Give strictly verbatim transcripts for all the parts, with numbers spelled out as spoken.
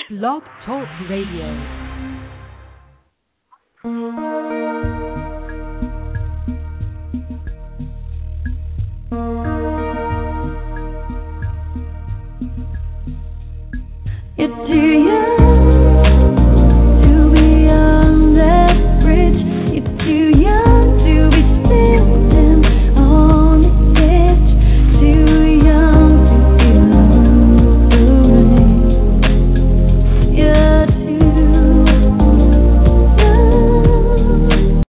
Blog Talk Radio. It's too young to be on that bridge. It's too young to be standing on the edge. Too young to be lonely. You're too young.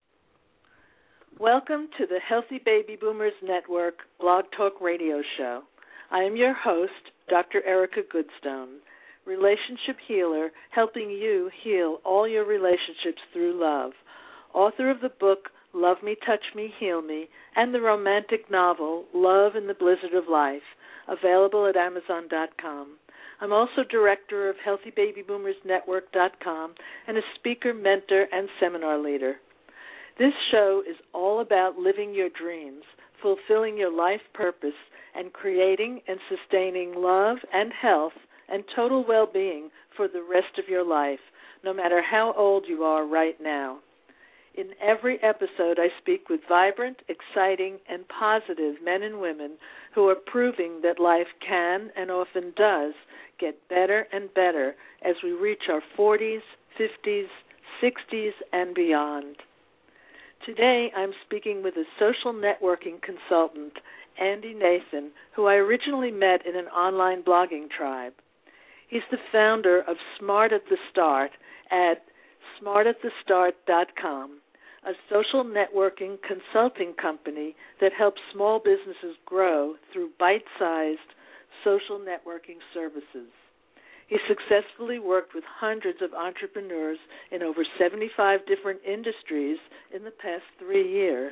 Welcome to the Healthy Baby Boomers Network Blog Talk Radio Show. I am your host, Doctor Erica Goodstone, relationship healer, helping you heal all your relationships through love. Author of the book, Love Me, Touch Me, Heal Me, and the romantic novel, Love in the Blizzard of Life, available at amazon dot com. I'm also director of healthy baby boomers network dot com and a speaker, mentor, and seminar leader. This show is all about living your dreams, fulfilling your life purpose, and creating and sustaining love and health and total well-being for the rest of your life, no matter how old you are right now. In every episode, I speak with vibrant, exciting, and positive men and women who are proving that life can and often does get better and better as we reach our forties, fifties, sixties, and beyond. Today, I'm speaking with a social networking consultant, Andy Nathan, who I originally met in an online blogging tribe. He's the founder of Smart at the Start at smart at the start dot com, a social networking consulting company that helps small businesses grow through bite-sized social networking services. He successfully worked with hundreds of entrepreneurs in over seventy-five different industries in the past three years.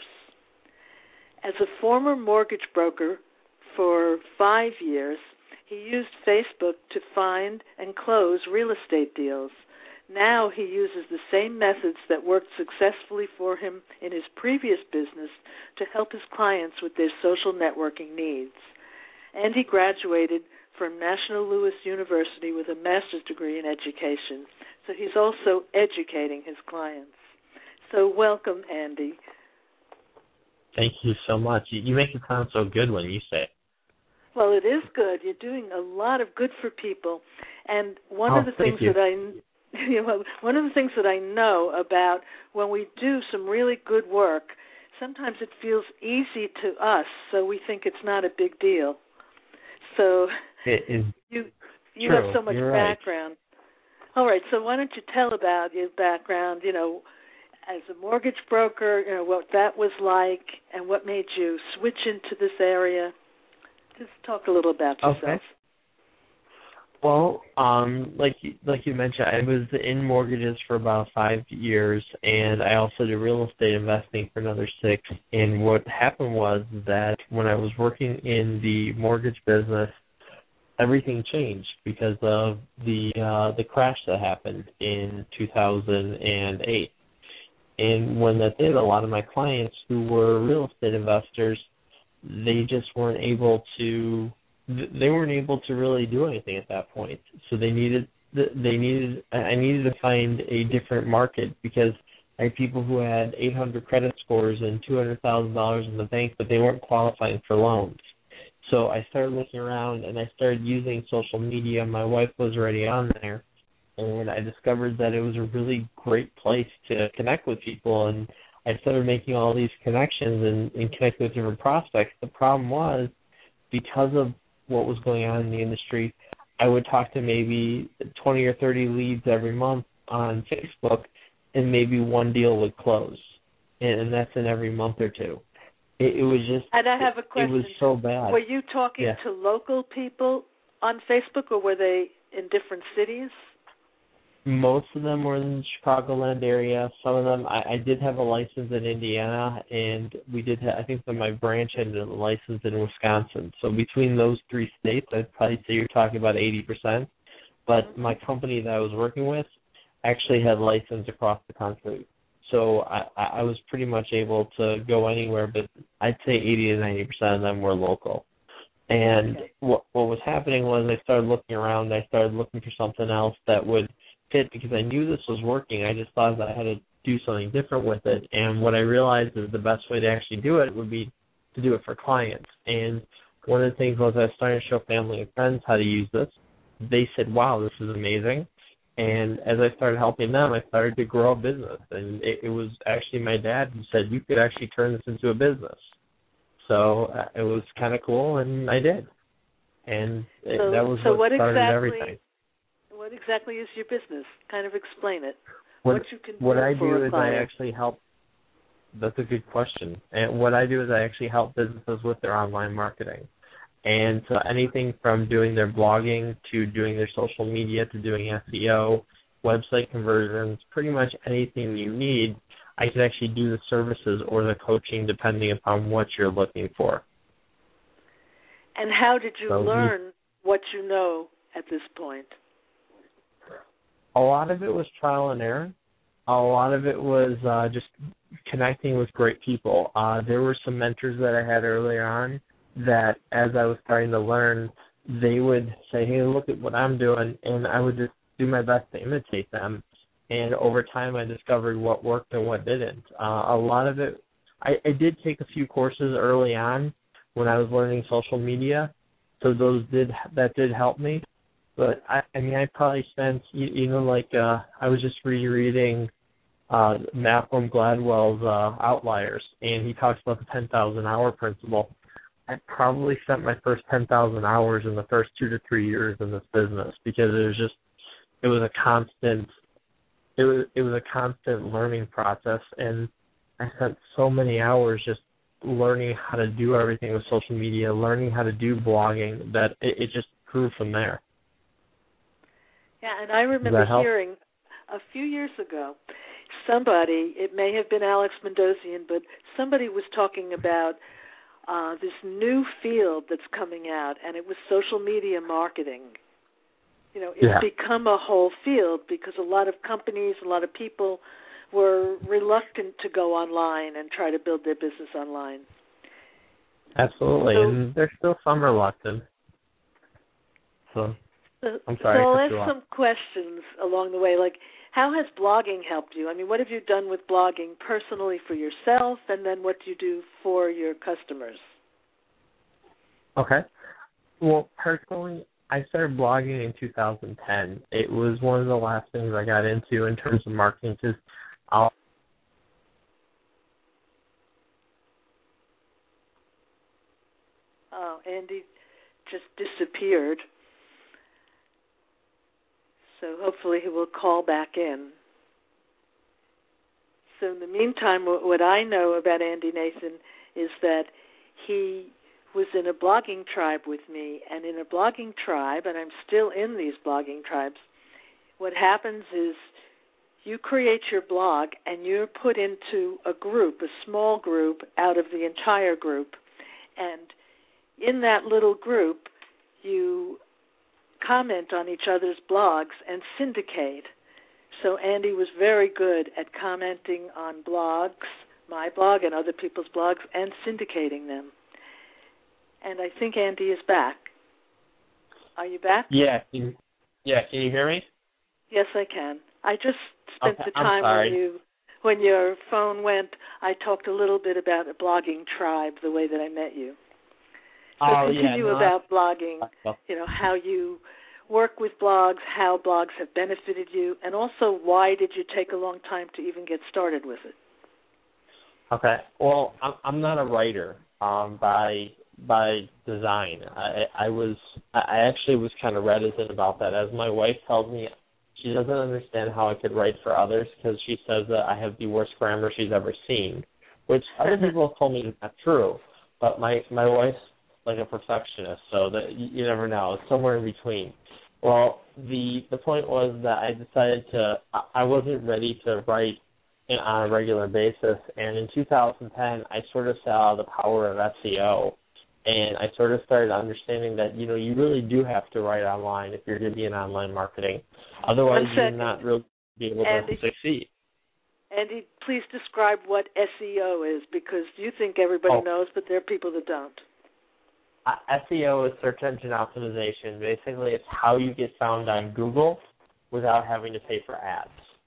As a former mortgage broker for five years, he used Facebook to find and close real estate deals. Now he uses the same methods that worked successfully for him in his previous business to help his clients with their social networking needs. And he graduated from National Louis University with a master's degree in education. So he's also educating his clients. So welcome, Andy. Thank you so much. You make it sound so good when you say it. Well, it is good. You're doing a lot of good for people. And one oh, of the things you. that I you know, one of the things that I know about when we do some really good work, sometimes it feels easy to us, so we think it's not a big deal. So it is you you true. have so much You're background. Right. All right, so why don't you tell about your background, you know, as a mortgage broker, you know, what that was like and what made you switch into this area. Just talk a little about yourself. Okay. Well, um, like like you mentioned, I was in mortgages for about five years, and I also did real estate investing for another six. And what happened was that when I was working in the mortgage business, everything changed because of the uh, the crash that happened in two thousand eight. And when that did, a lot of my clients who were real estate investors, they just weren't able to. They weren't able to really do anything at that point. So they needed. They needed. I needed to find a different market because I had people who had eight hundred credit scores and two hundred thousand dollars in the bank, but they weren't qualifying for loans. So I started looking around and I started using social media. My wife was already on there. And I discovered that it was a really great place to connect with people, and I started making all these connections and, and connecting with different prospects. The problem was, because of what was going on in the industry, I would talk to maybe twenty or thirty leads every month on Facebook, and maybe one deal would close, and, and that's in every month or two. It, it was just, and I have a question. It was so bad. Were you talking yeah. to local people on Facebook, or were they in different cities? Most of them were in the Chicagoland area. Some of them, I, I did have a license in Indiana, and we did. Have, I think that my branch had a license in Wisconsin. So between those three states, I'd probably say you're talking about eighty percent. But my company that I was working with actually had license across the country. So I, I was pretty much able to go anywhere, but I'd say eighty to ninety percent of them were local. And Okay. what what was happening was I started looking around. I started looking for something else that would fit because I knew this was working. I just thought that I had to do something different with it. And what I realized is the best way to actually do it would be to do it for clients. And one of the things was I was starting to show family and friends how to use this. They said, wow, this is amazing. And as I started helping them, I started to grow a business. And it, it was actually my dad who said, you could actually turn this into a business. So uh, it was kind of cool, and I did. And it, so, that was so what, what started exactly, everything. What exactly is your business? Kind of explain it. What, what you can what do I for do a is client. I actually help. That's a good question. And what I do is I actually help businesses with their online marketing. And so anything from doing their blogging to doing their social media to doing S E O, website conversions, pretty much anything you need, I can actually do the services or the coaching depending upon what you're looking for. And how did you so learn we, what you know at this point? A lot of it was trial and error. A lot of it was uh, just connecting with great people. Uh, there were some mentors that I had earlier on that as I was starting to learn, they would say, hey, look at what I'm doing, and I would just do my best to imitate them. And over time, I discovered what worked and what didn't. Uh, a lot of it, I, I did take a few courses early on when I was learning social media, so those did that did help me. But I, I mean, I probably spent, you, you know, like uh, I was just rereading uh, Malcolm Gladwell's uh, Outliers, and he talks about the ten thousand hour principle. I probably spent my first ten thousand hours in the first two to three years in this business because it was just, it was a constant, it was it was a constant learning process, and I spent so many hours just learning how to do everything with social media, learning how to do blogging, that it, it just grew from there. Yeah, and I remember hearing a few years ago, somebody, it may have been Alex Mendosian, but somebody was talking about uh, this new field that's coming out, and it was social media marketing. You know, it's yeah. become a whole field because a lot of companies, a lot of people were reluctant to go online and try to build their business online. Absolutely, so, and there's still some reluctant. So, so I'm sorry. So I'll ask some questions along the way, like how has blogging helped you? I mean, what have you done with blogging personally for yourself, and then what do you do for your customers? Okay. Well, personally, I started blogging in two thousand ten. It was one of the last things I got into in terms of marketing because I'll Oh, Andy just disappeared. So hopefully he will call back in. So in the meantime, what I know about Andy Nathan is that he was in a blogging tribe with me, and in a blogging tribe, and I'm still in these blogging tribes, what happens is you create your blog and you're put into a group, a small group out of the entire group, and in that little group, you comment on each other's blogs and syndicate. So Andy was very good at commenting on blogs, my blog and other people's blogs, and syndicating them. And I think Andy is back. Are you back? Yeah. Can, yeah, can you hear me? Yes, I can. I just spent Okay, the time I'm sorry. when you when your phone went, I talked a little bit about a blogging tribe, the way that I met you. So oh, continue yeah, no, about blogging, you know, how you work with blogs, how blogs have benefited you, and also why did you take a long time to even get started with it? Okay. Well, I'm, I'm not a writer um, by by design. I, I was I actually was kind of reticent about that. As my wife tells me, she doesn't understand how I could write for others because she says that I have the worst grammar she's ever seen, which other people have told me is not true. But my my wife's like a perfectionist, so that you, you never know. It's somewhere in between. Well, the the point was that I decided to, I wasn't ready to write in, on a regular basis, and in two thousand ten, I sort of saw the power of S E O, and I sort of started understanding that, you know, you really do have to write online if you're going to be in online marketing. Otherwise, you're not really be able to Andy, succeed. Andy, please describe what S E O is, because you think everybody oh. knows, but there are people that don't. uh, S E O is search engine optimization. Basically, it's how you get found on Google without having to pay for ads.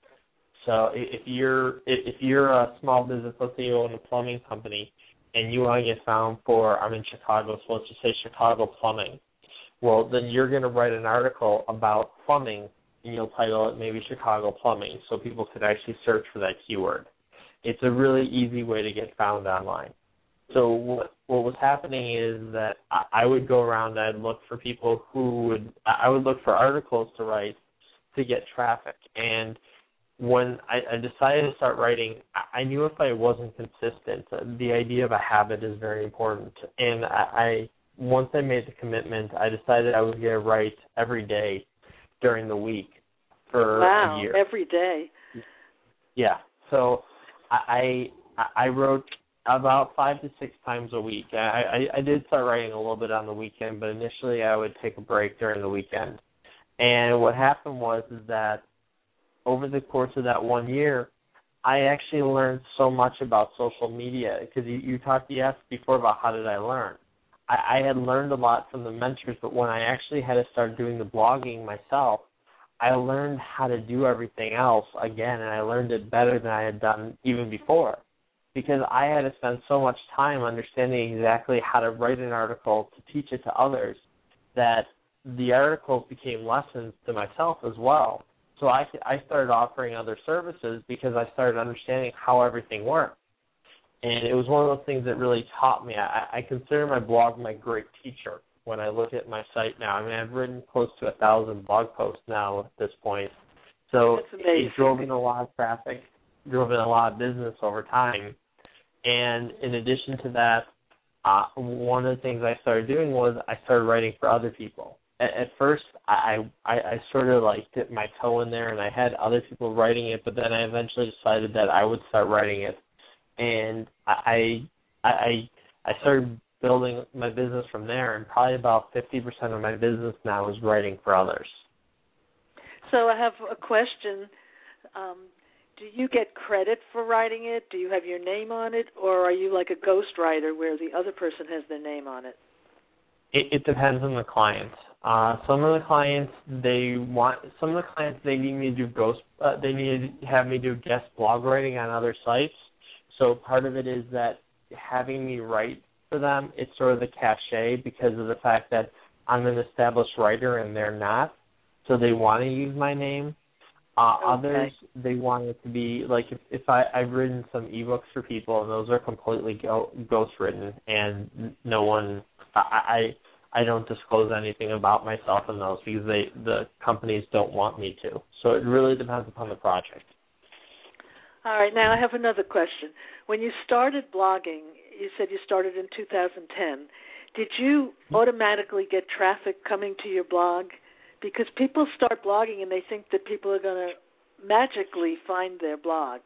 So if you're if you're a small business, let's say you own a plumbing company, and you want to get found for, I'm in Chicago, so let's just say Chicago plumbing. Well, then you're going to write an article about plumbing, and you'll title it maybe Chicago plumbing, so people could actually search for that keyword. It's a really easy way to get found online. So what what was happening is that I would go around, I'd look for people who would, I would look for articles to write to get traffic. And when I, I decided to start writing, I knew if I wasn't consistent, the idea of a habit is very important. And I, I once I made the commitment, I decided I was going to write every day during the week for wow, a year. Every day. Yeah. So I I wrote about five to six times a week. I, I, I did start writing a little bit on the weekend, but initially I would take a break during the weekend. And what happened was is that over the course of that one year, I actually learned so much about social media because you, you talked, you asked before about how did I learn. I, I had learned a lot from the mentors, but when I actually had to start doing the blogging myself, I learned how to do everything else again, and I learned it better than I had done even before because I had to spend so much time understanding exactly how to write an article to teach it to others that the articles became lessons to myself as well. So I, I started offering other services because I started understanding how everything worked. And it was one of those things that really taught me. I, I consider my blog my great teacher when I look at my site now. I mean, I've written close to a thousand blog posts now at this point. So it drove in a lot of traffic, drove in a lot of business over time. And in addition to that, uh, one of the things I started doing was I started writing for other people. At first, I, I I sort of like dipped my toe in there, and I had other people writing it. But then I eventually decided that I would start writing it, and I I I started building my business from there. And probably about fifty percent of my business now is writing for others. So I have a question. Um, do you get credit for writing it? Do you have your name on it, or are you like a ghostwriter where the other person has their name on it? It, it depends on the client. Uh, some of the clients they want. Some of the clients they need me to do ghost. Uh, they need to have me do guest blog writing on other sites. So part of it is that having me write for them, it's sort of the cachet because of the fact that I'm an established writer and they're not. So they want to use my name. Uh, okay. Others they want it to be like if, if I, I've written some ebooks for people and those are completely go, ghost written and no one. I. I I don't disclose anything about myself in those because they, the companies don't want me to. So it really depends upon the project. All right. Now I have another question. When you started blogging, you said you started in two thousand ten. Did you automatically get traffic coming to your blog? Because people start blogging and they think that people are going to magically find their blog.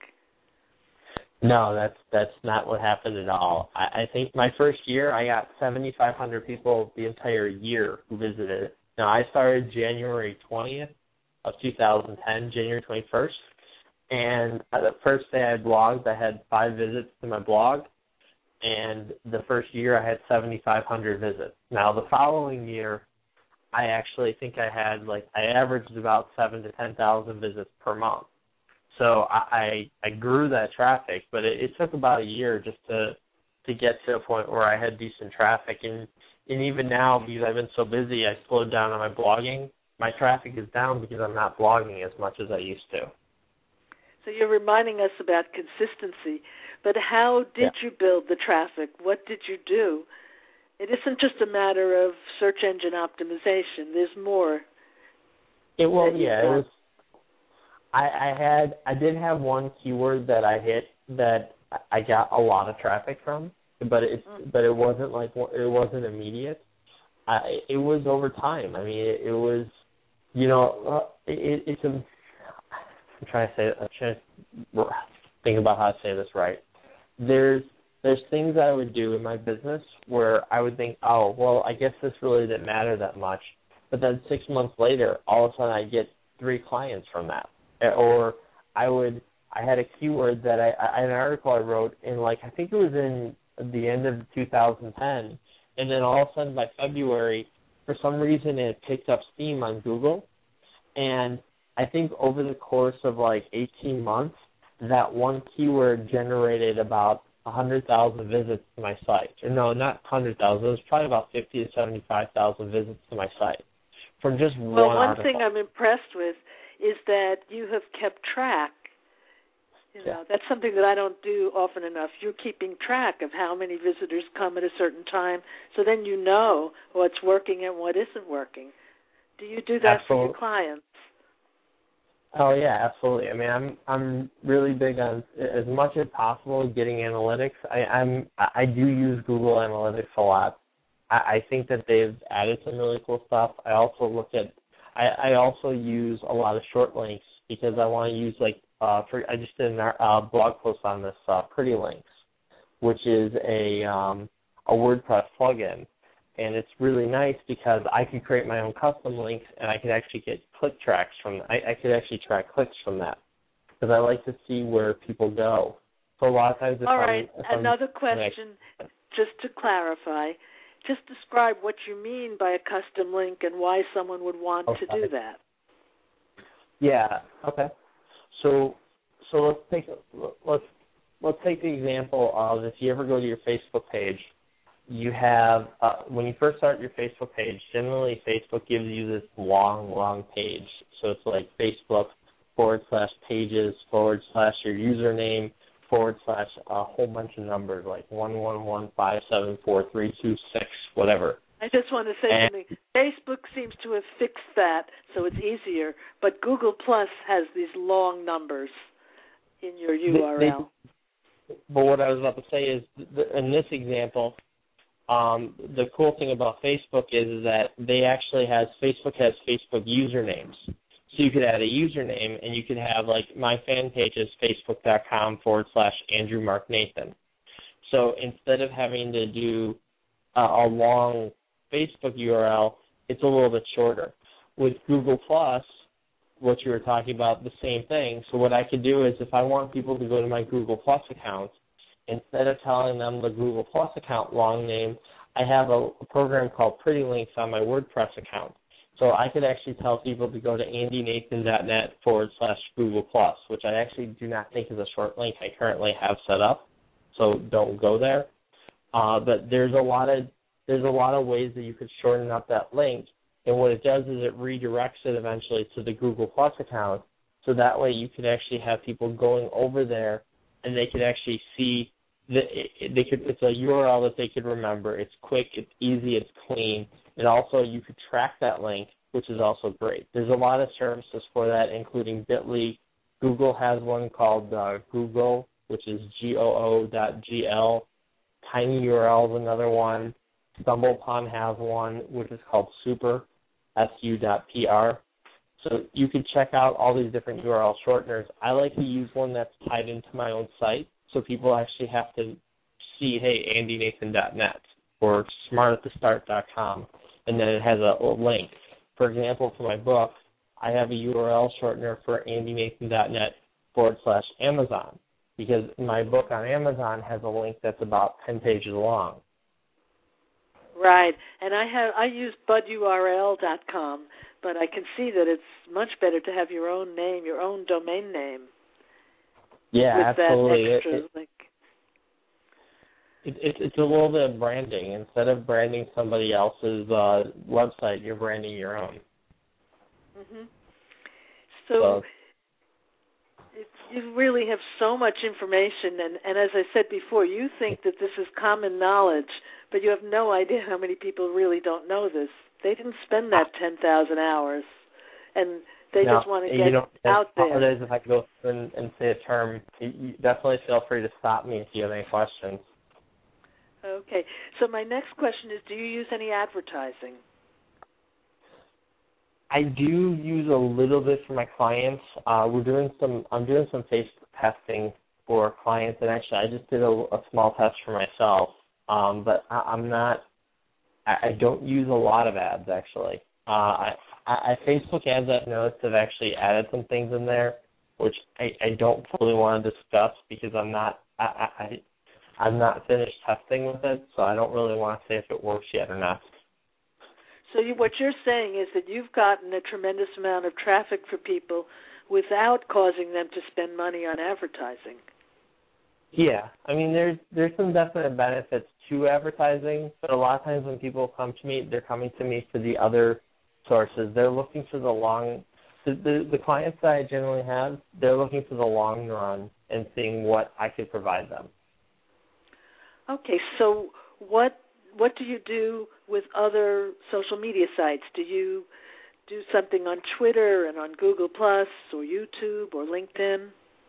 No, that's that's not what happened at all. I, I think my first year I got seventy-five hundred people the entire year who visited it. Now I started January twentieth of two thousand ten, January twenty-first, and the first day I blogged I had five visits to my blog, and the first year I had seventy-five hundred visits. Now the following year I actually think I had like I averaged about seven to ten thousand visits per month. So I I grew that traffic, but it, it took about a year just to to get to a point where I had decent traffic. And, and even now, because I've been so busy, I slowed down on my blogging. My traffic is down because I'm not blogging as much as I used to. So you're reminding us about consistency. But how did yeah. you build the traffic? What did you do? It isn't just a matter of search engine optimization. There's more. It was, yeah, it was. I, I had I did have one keyword that I hit that I got a lot of traffic from, but it mm. but it wasn't like it wasn't immediate. I, it was over time. I mean, it, it was, you know, it, it's a. I'm trying to say. I'm trying to think about how to say this right. There's there's things that I would do in my business where I would think, oh, well, I guess this really didn't matter that much, but then six months later, all of a sudden I get three clients from that. Or I would, I had a keyword that I, I, an article I wrote in like, I think it was in the end of two thousand ten, and then all of a sudden by February, for some reason it picked up steam on Google, and I think over the course of like eighteen months, that one keyword generated about one hundred thousand visits to my site. Or no, not one hundred thousand. It was probably about fifty to seventy-five thousand visits to my site from just one Well, one article. thing I'm impressed with is that you have kept track. You know, Yeah. that's something that I don't do often enough. You're keeping track of how many visitors come at a certain time, so then you know what's working and what isn't working. Do you do that Absolutely. for your clients? Oh yeah, absolutely. I mean, I'm I'm really big on as much as possible getting analytics. I, I'm I do use Google Analytics a lot. I, I think that they've added some really cool stuff. I also look at I, I also use a lot of short links because I want to use like uh for I just did a uh, blog post on this uh, Pretty Links, which is a um, a WordPress plugin. And it's really nice because I can create my own custom links, and I can actually get click tracks from. I, I could actually track clicks from that because I like to see where people go. So a lot of times, if All I'm, right. if Another I'm, question, just to clarify. Just describe what you mean by a custom link and why someone would want okay. to do that. Yeah. Okay. So so let's take let's let's take the example of if you ever go to your Facebook page. You have, uh, when you first start your Facebook page, generally Facebook gives you this long, long page. So it's like Facebook forward slash pages forward slash your username forward slash a whole bunch of numbers like one one one five seven four three two six, whatever. I just want to say and, something. Facebook seems to have fixed that so it's easier, but Google Plus has these long numbers in your U R L. They, they, but what I was about to say is, th- in this example, Um, the cool thing about Facebook is, is that they actually has, Facebook has Facebook usernames. So you could add a username and you could have like my fan page is facebook.com forward slash Andrew Mark Nathan. So instead of having to do uh, a long Facebook U R L, it's a little bit shorter. With Google Plus, what you were talking about, the same thing. So what I could do is if I want people to go to my Google Plus account, instead of telling them the Google Plus account long name, I have a, a program called Pretty Links on my WordPress account. So I could actually tell people to go to andynathan.net forward slash Google Plus, which I actually do not think is a short link I currently have set up. So don't go there. Uh, but there's a lot of there's a lot of ways that you could shorten up that link. And what it does is it redirects it eventually to the Google Plus account. So that way you could actually have people going over there and they could actually see The, it, they could, it's a U R L that they could remember. It's quick, it's easy, it's clean, and also you could track that link, which is also great. There's a lot of services for that, including Bitly. Google has one called uh, Google, which is G O O dot G L. TinyURL is another one. StumbleUpon has one, which is called Super, S U dot P R. So you can check out all these different U R L shorteners. I like to use one that's tied into my own site. So people actually have to see, hey, andy nathan dot net or smart at the start dot com, and then it has a, a link. For example, for my book, I have a U R L shortener for andynathan.net forward slash Amazon, because my book on Amazon has a link that's about ten pages long. Right, and I have I use bud U R L dot com, but I can see that it's much better to have your own name, your own domain name. Yeah, with absolutely. That extra it, it, link. It, it, it's a little bit of branding. Instead of branding somebody else's uh, website, you're branding your own. Mm-hmm. So, so it, you really have so much information, and, and as I said before, you think that this is common knowledge, but you have no idea how many people really don't know this. They didn't spend that ten thousand hours, and they now, just want to you get know, out I there. apologize if I go through and, and say a term. You, you definitely feel free to stop me if you have any questions. Okay. So my next question is, do you use any advertising? I do use a little bit for my clients. Uh, we're doing some. I'm doing some Facebook testing for clients, and actually, I just did a, a small test for myself. Um, but I, I'm not. I, I don't use a lot of ads actually. Uh, I, I, Facebook ads I've noticed have actually added some things in there, which I, I don't fully want to discuss because I'm not. I, I I'm not finished testing with it, so I don't really want to say if it works yet or not. So you, what you're saying is that you've gotten a tremendous amount of traffic for people without causing them to spend money on advertising. Yeah, I mean, there's there's some definite benefits to advertising, but a lot of times when people come to me, they're coming to me for the other sources. They're looking for the long, the, the, the clients that I generally have, they're looking for the long run and seeing what I could provide them. Okay, so what what do you do with other social media sites? Do you do something on Twitter and on Google Plus or YouTube or LinkedIn?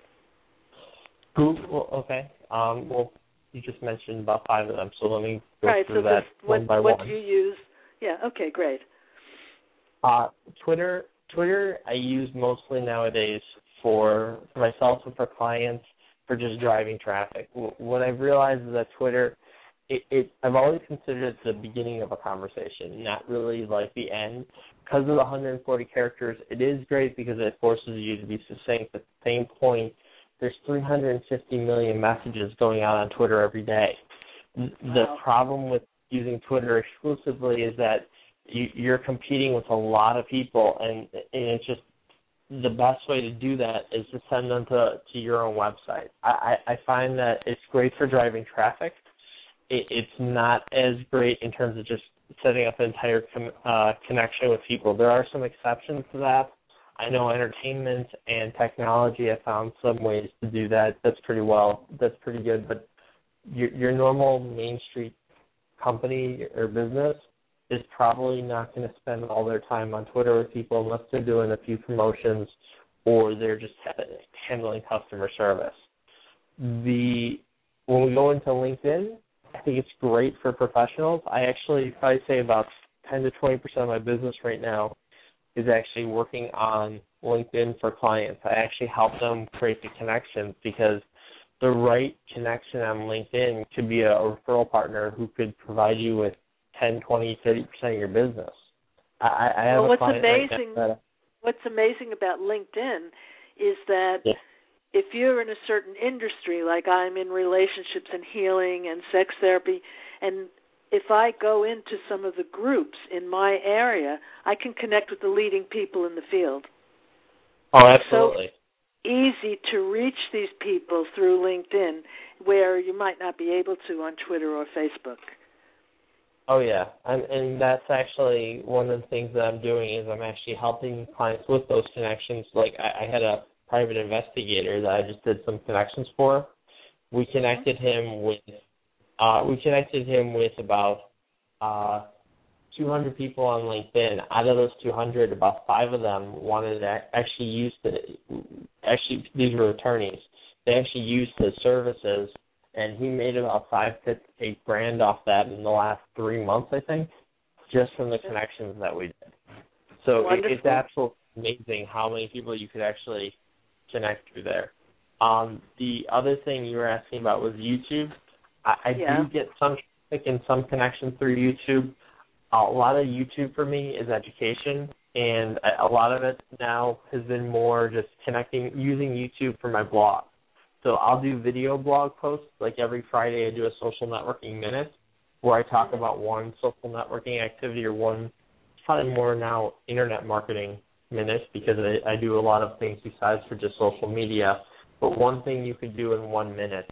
Google, okay. Um, well, you just mentioned about five of them, so let me go right, through so that what, one by what one. do you use? Yeah, okay, great. Uh, Twitter, Twitter, I use mostly nowadays for, for myself and for clients for just driving traffic. What I've realized is that Twitter, it, it I've always considered it the beginning of a conversation, not really like the end. Because of the one hundred forty characters, it is great because it forces you to be succinct. At the same point, there's three hundred fifty million messages going out on Twitter every day. The Wow. problem with using Twitter exclusively is that you, you're competing with a lot of people, and, and it's just the best way to do that is to send them to, to your own website. I, I find that it's great for driving traffic. It, it's not as great in terms of just setting up an entire con, uh, connection with people. There are some exceptions to that. I know entertainment and technology have found some ways to do that. That's pretty well. That's pretty good. But your, your normal Main Street company or business is probably not going to spend all their time on Twitter with people unless they're doing a few promotions or they're just handling customer service. The when we go into LinkedIn, I think it's great for professionals. I actually probably say about ten to twenty percent of my business right now is actually working on LinkedIn for clients. I actually help them create the connections because the right connection on LinkedIn could be a referral partner who could provide you with ten, twenty, thirty percent of your business. I, I have well, a what's client amazing, right now that, what's amazing about LinkedIn is that yeah. if you're in a certain industry, like I'm in relationships and healing and sex therapy, and if I go into some of the groups in my area, I can connect with the leading people in the field. Oh, absolutely. So easy to reach these people through LinkedIn, where you might not be able to on Twitter or Facebook. Oh, yeah, and, and that's actually one of the things that I'm doing is I'm actually helping clients with those connections. Like I, I had a private investigator that I just did some connections for. We connected him with uh, we connected him with about uh, two hundred people on LinkedIn. Out of those two hundred, about five of them wanted to actually use the actually these were attorneys. They actually used his services. And he made about five to eight grand off that in the last three months, I think, just from the connections that we did. So it, it's absolutely amazing how many people you could actually connect through there. Um, the other thing you were asking about was YouTube. I, I yeah. do get some traffic and some connections through YouTube. A lot of YouTube for me is education, and a lot of it now has been more just connecting, using YouTube for my blog. So I'll do video blog posts, like every Friday I do a social networking minute where I talk about one social networking activity or one, probably more now, internet marketing minute because I, I do a lot of things besides for just social media. But one thing you could do in one minute,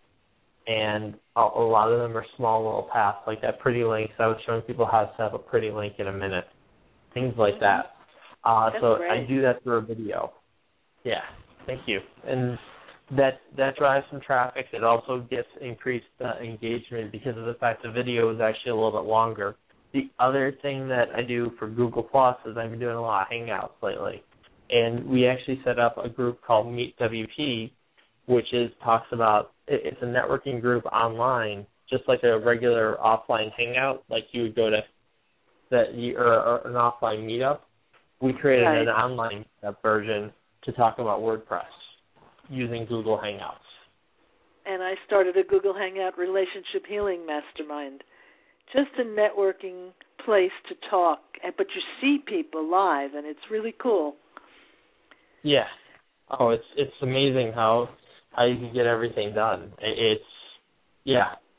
and a, a lot of them are small little tasks, like that pretty links. I was showing people how to set up a pretty link in a minute, things like that. Uh, so great. I do that through a video. Yeah, thank you. And That that drives some traffic. It also gets increased uh, engagement because of the fact the video is actually a little bit longer. The other thing that I do for Google Plus is I've been doing a lot of Hangouts lately, and we actually set up a group called Meet W P, which is talks about it's a networking group online, just like a regular offline Hangout, like you would go to that or, or an offline meetup. We created right. an online meetup version to talk about WordPress using Google Hangouts. And I started a Google Hangout Relationship Healing Mastermind. Just a networking place to talk, but you see people live, and it's really cool. Yeah. Oh, it's it's amazing how how you can get everything done. It's, yeah,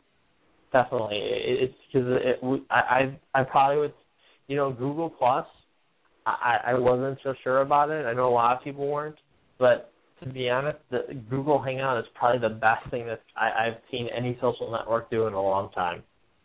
definitely. It, it's because it, it, I, I I probably would, you know, Google Plus. I, I wasn't so sure about it. I know a lot of people weren't, but to be honest, the Google Hangout is probably the best thing that I, I've seen any social network do in a long time.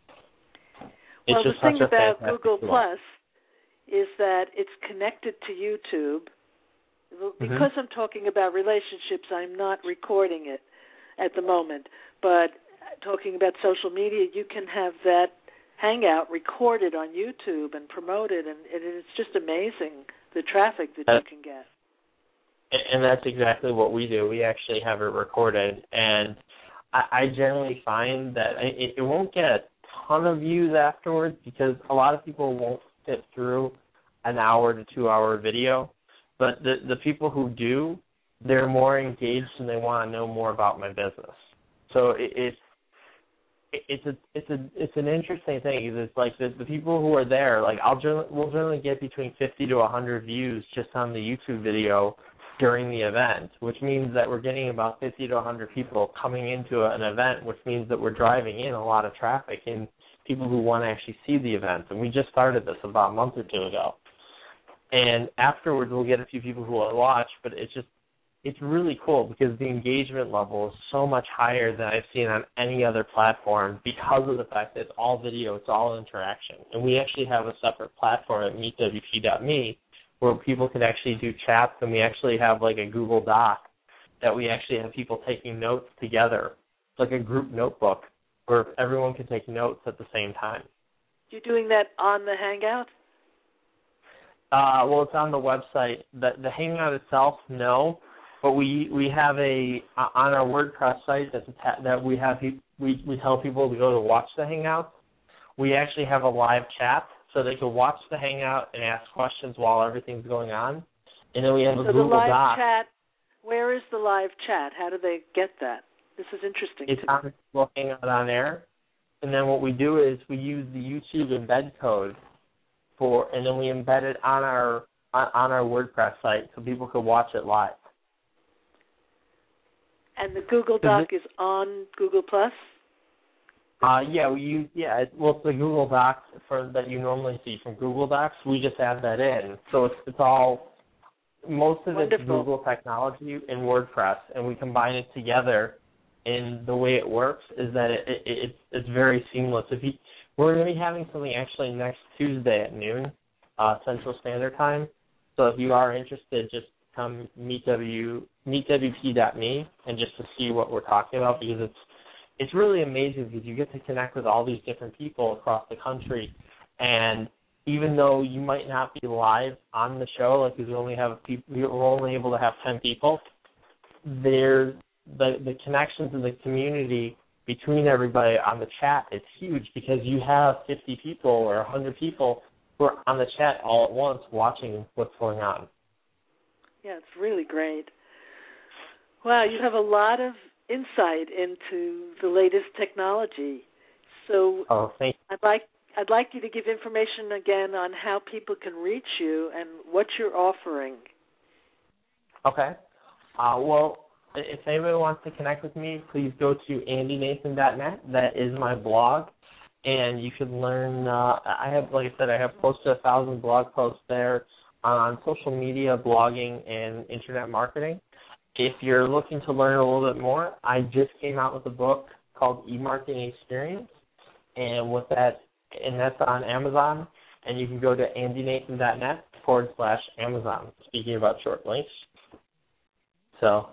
It's well, just the thing such a about fantastic Google tool. Plus is that it's connected to YouTube. Because mm-hmm. I'm talking about relationships, I'm not recording it at the moment. But talking about social media, you can have that Hangout recorded on YouTube and promoted, and it's just amazing the traffic that you can get. And that's exactly what we do. We actually have it recorded, and I, I generally find that it, it won't get a ton of views afterwards because a lot of people won't sit through an hour to two-hour video. But the the people who do, they're more engaged and they want to know more about my business. So it, it's it, it's a it's a it's an interesting thing. It's like the, the people who are there, like I'll generally, we'll generally get between fifty to a hundred views just on the YouTube video during the event, which means that we're getting about fifty to a hundred people coming into an event, which means that we're driving in a lot of traffic and people who want to actually see the event. And we just started this about a month or two ago. And afterwards, we'll get a few people who will watch, but it's just, it's really cool because the engagement level is so much higher than I've seen on any other platform because of the fact that it's all video, it's all interaction. And we actually have a separate platform at meet W P dot me where people can actually do chats, and we actually have like a Google Doc that we actually have people taking notes together. It's like a group notebook where everyone can take notes at the same time. You're doing that on the Hangout? Uh, well, it's on the website. The, the Hangout itself, no, but we we have a uh, on our WordPress site that's a that we have we we tell people to go to watch the Hangout. We actually have a live chat so they can watch the Hangout and ask questions while everything's going on, and then we have a so Google the live Doc. Chat, where is the live chat? How do they get that? This is interesting. It's on the Hangout on air, and then what we do is we use the YouTube embed code. For, and then we embed it on our on, on our WordPress site so people can watch it live. And the Google Doc is on Google Plus? Uh, yeah, we use yeah. It, well, it's the Google Docs for that you normally see from Google Docs. We just add that in, so it's it's all most of Wonderful. It's Google technology in WordPress, and we combine it together. And the way it works is that it, it, it it's it's very seamless. If you We're going to be having something actually next Tuesday at noon, uh, Central Standard Time. So if you are interested, just come meet W meet W P dot me and just to see what we're talking about because it's it's really amazing because you get to connect with all these different people across the country. And even though you might not be live on the show, like because we only have we're only able to have ten people, there's the the connections in the community between everybody on the chat, it's huge because you have fifty people or one hundred people who are on the chat all at once watching what's going on. Yeah, it's really great. Wow, you have a lot of insight into the latest technology. So oh, thank you. I'd like I'd like you to give information again on how people can reach you and what you're offering. Okay. Uh, well, if anybody wants to connect with me, please go to andy nathan dot net. That is my blog, and you can learn. Uh, I have, like I said, I have close to a thousand blog posts there on social media, blogging, and internet marketing. If you're looking to learn a little bit more, I just came out with a book called E-Marketing Experience, and with that, and that's on Amazon. And you can go to andy nathan dot net forward slash Amazon. Speaking about short links, so.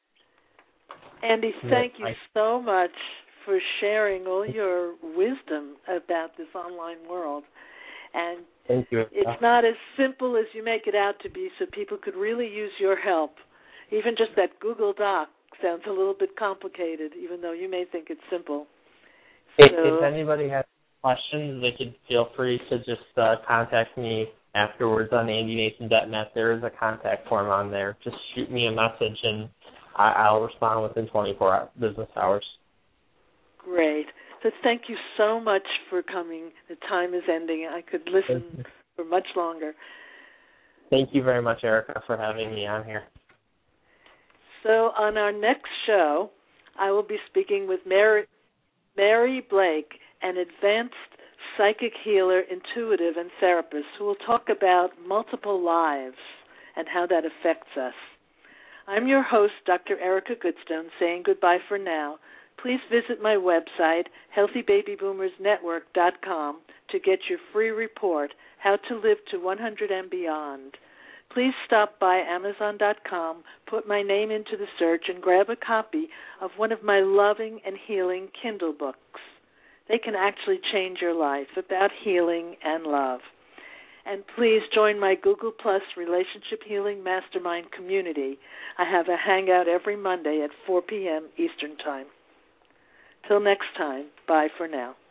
Andy, thank you so much for sharing all your wisdom about this online world. And thank you. It's not as simple as you make it out to be, so people could really use your help. Even just that Google Doc sounds a little bit complicated, even though you may think it's simple. If, so, if anybody has questions, they could feel free to just uh, contact me afterwards on andy nathan dot net. There is a contact form on there. Just shoot me a message, and I, I'll respond within twenty-four business hours. Great. So thank you so much for coming. The time is ending. I could listen for much longer. Thank you very much, Erica, for having me on here. So on our next show, I will be speaking with Mary, Mary Blake, an advanced psychic healer, intuitive, and therapist who will talk about multiple lives and how that affects us. I'm your host, Doctor Erica Goodstone, saying goodbye for now. Please visit my website, healthy baby boomers network dot com, to get your free report, How to Live to one hundred and Beyond. Please stop by amazon dot com, put my name into the search, and grab a copy of one of my loving and healing Kindle books. They can actually change your life, about healing and love. And please join my Google Plus Relationship Healing Mastermind community. I have a hangout every Monday at four p.m. Eastern Time. Till next time, bye for now.